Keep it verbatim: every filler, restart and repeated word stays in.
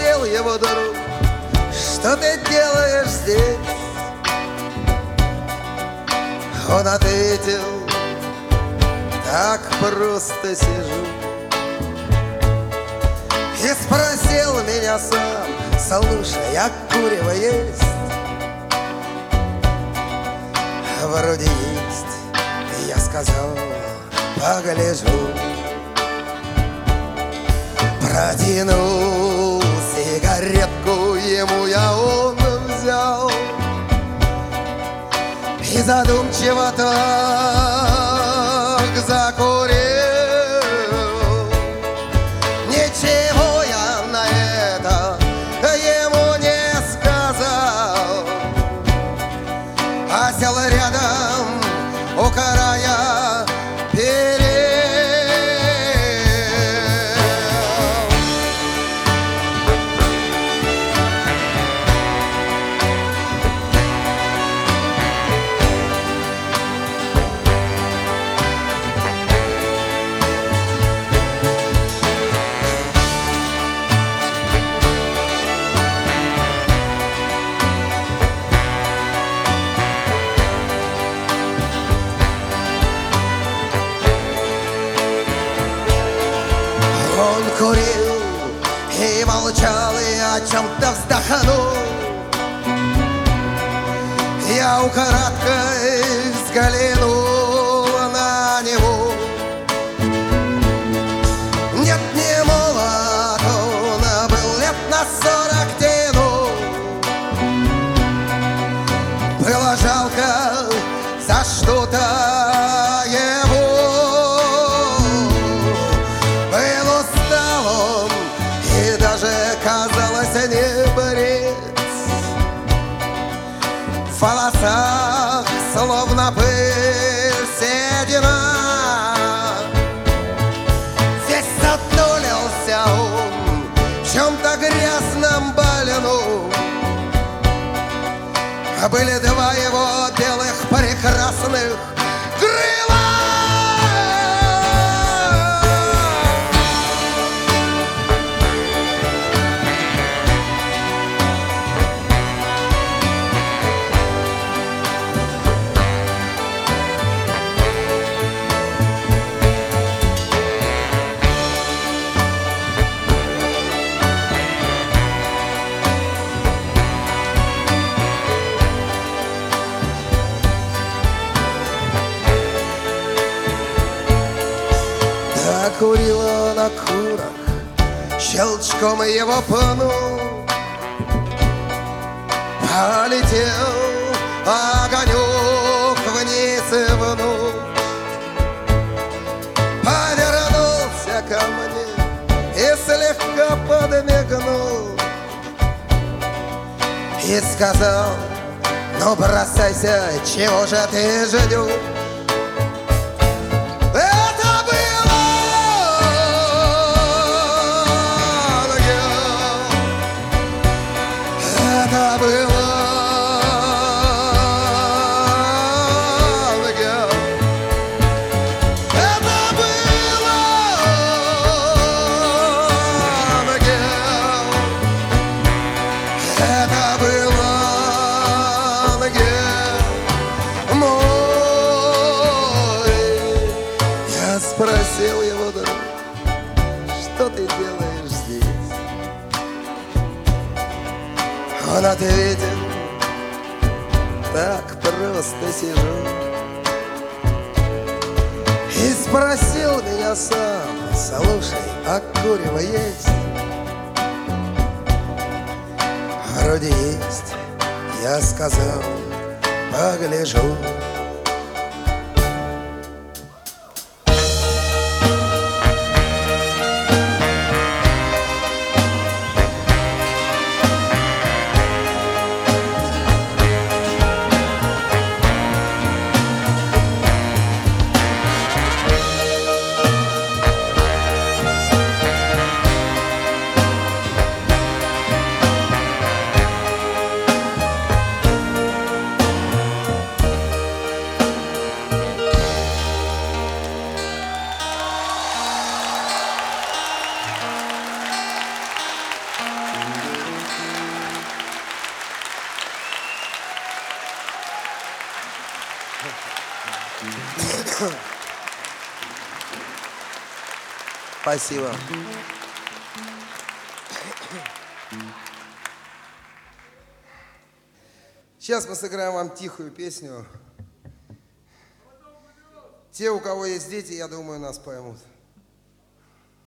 спросил его друг: что ты делаешь здесь? Он ответил: так просто сижу. И спросил меня сам: слушай, а курево есть? Вроде есть. Я сказал: погляжу. Протянул сигаретку ему я, он взял и задумчиво так закурил. Ничего я на это ему не сказал, а сел рядом у края перил. Курил и молчал, и о чем-то вздохнул. Я украдкой взглянул на него. Нет, не молод он, был лет на сорок тянул. Было жалко за что-то его. Казалось, не борец. В волосах словно пыль седина. Здесь сутулился он в чем-то грязном больну. А были два его белых прекрасных крыла. Курила на курах, щелчком его пнул. Полетел огонек вниз и вновь. Повернулся ко мне и слегка подмигнул. И сказал: ну бросайся, чего же ты ждешь? Это было ангел. Это было ангел. Это был ангел мой. Я спросил его: друг, что ты делаешь здесь? Он ответил: так просто сижу. И спросил меня сам: слушай, а курево есть? Вроде есть. Я сказал: погляжу. Спасибо. Сейчас мы сыграем вам тихую песню. Те, у кого есть дети, я думаю, нас поймут.